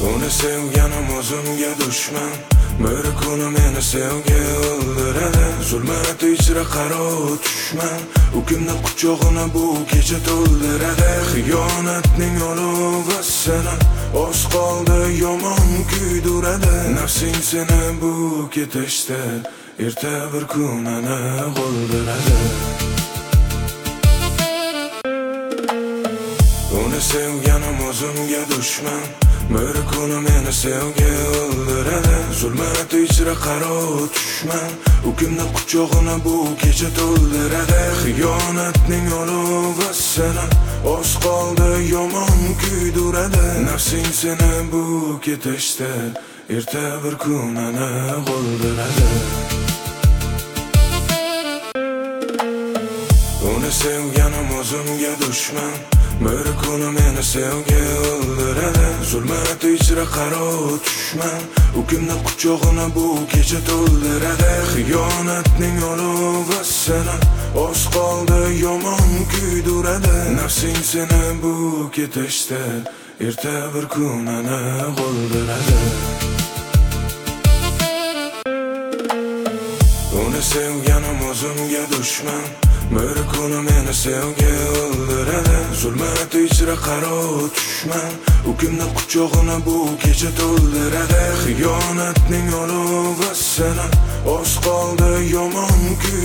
Uni sevganim o'zimga dushman. Bir kuni meni sevgi o'ldiradi. Zulmat ichra qaro tushman. U kimni quchog'ini bu kecha to'ldiradi. Xiyonatning olovi seni oz qoldi yomon kuydiradi. Nafsing seni bu ketishda erta bir kun aniq o'ldiradi. Uni sevganim o'zimga dushman. Bir kuni meni sevgi o'ldiradi. Zulmat ichra qaro tushman. U kimni quchog'ini bu kecha to'ldiradi. Xiyonatning olovi seni oz qoldi yomon kuydiradi. Nafsing seni bu ketishda erta bir kun aniq o'ldiradi. Uni sevganim o'zimga dushman. Bir kuni meni sevgi o'ldiradi. Zulmat ichra qaro tushman. U kimni quchog'ini bu kecha to'ldiradi. Xiyonatning olovi seni oz qoldi yomon kuydiradi. Nafsing seni bu ketishda erta bir kun aniq o'ldiradi. Uni sevganim o'zimga dushman. Bir kuni meni sevgi o'ldiradi. Zulmat ichra qaro tushman. U kimni quchog'ini bu kecha to'ldiradi. Xiyonatning olovi seni oz qoldi yomon